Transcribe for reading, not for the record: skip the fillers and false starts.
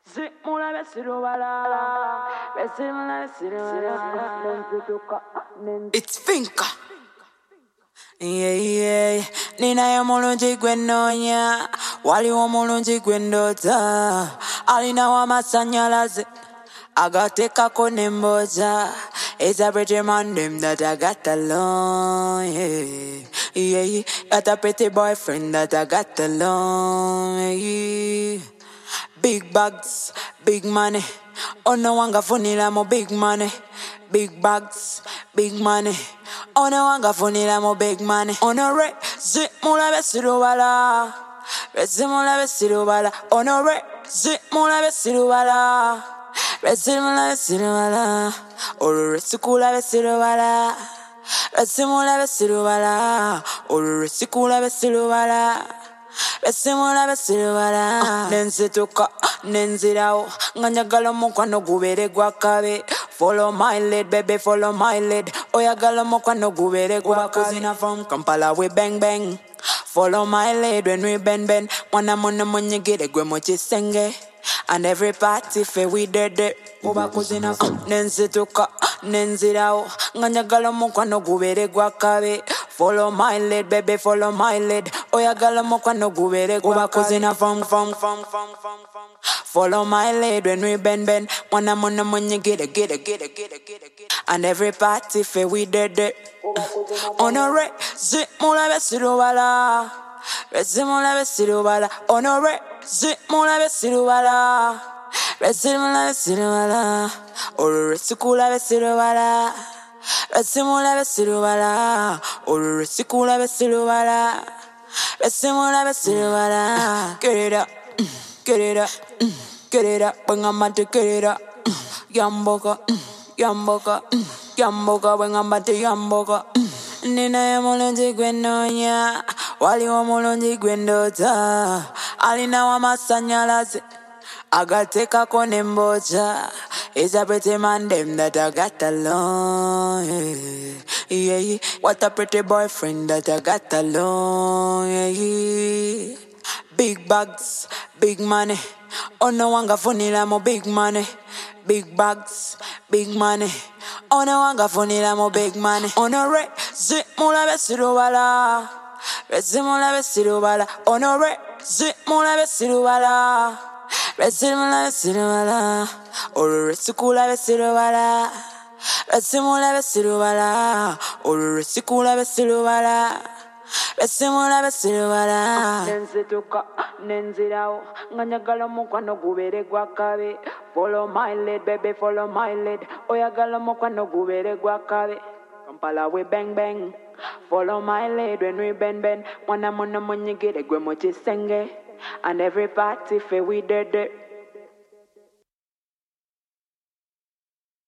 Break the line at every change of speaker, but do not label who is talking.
It's Finka. Yeah. Nina ya mulungi gwenonya. Wali wa mulungi gwendota. Alina wa masanyalaze. Agatekako nemboja. It's a pretty man them that I got along. Yeah. Got a pretty boyfriend that I got along. Yeah. Big bags, big money. Oh no wanga funila mo big money. Big bags, big money. Oh no wanga funila mo big money. Oh no re, zip mula besiru wala. Resimula besiru wala. Oh no re, zip mula besiru wala. Resimula besiru wala. Oh resikula besiru wala. Resimula besiru wala. Oh resikula besiru wala. Besimula besiruwala nenzituka nenzirawo nganyagala mukwano gubere gwakabe. Follow my lead, baby, follow my lead. Oyagala mukwano gubere gwakuzina from Kampala we bang bang. Follow my lead when we bend. Mwana mwana munyigire gwe muchisenge. And every party fe we dead. Ubakuzina from nenzituka nenzirawo nganyagala mukwano gubere gwakabe. Follow my lead, baby, follow my lead. Oyagala mukwano gubere gwakuzina from. Follow my lead when we bend. Mwana mwana munyigire get. And every party fe we dead. Honore, zip mula besiruwala. Resimula besiruwala. Honore, zip mula besiruwala. Resimula besiruwala. Oro resikula besiruwala. Resimula besiruwala. Oro resikula besiruwala. Resimula besiruwala. Get it up, get it up. When I'm at to get it up. Yamboka, when I'm at to yamboka. Nina ya mulungi gwenonya. Wali wa mulungi gwendota. Alina wa masanyalaze. Agatekako nemboja. It's a pretty man them that I got along. Yeah. What a pretty boyfriend that I got along. Yeah. Big bags, big money. Oh no wanga funila mo big money. Big bags, big money. Oh no wanga funila mo big money. Oh no re, zip mula besiru wala. Resimula besiru wala. Oh no re, zip mula besiru wala. Resimula besiru wala. Oh resikula besiru wala. Resimula besiru wala. Oh resikula besiru wala. Besimula besiruwala nenzituka nenzirawo nganyagala mukwano gubere gwakabe. Follow my lead, baby, follow my lead. Oyagala mukwano gubere gwakabe. Kampala we bang bang. Follow my lead when we bend. Mwana mwana munyigire gwe muchisenge. And every party fe we dead.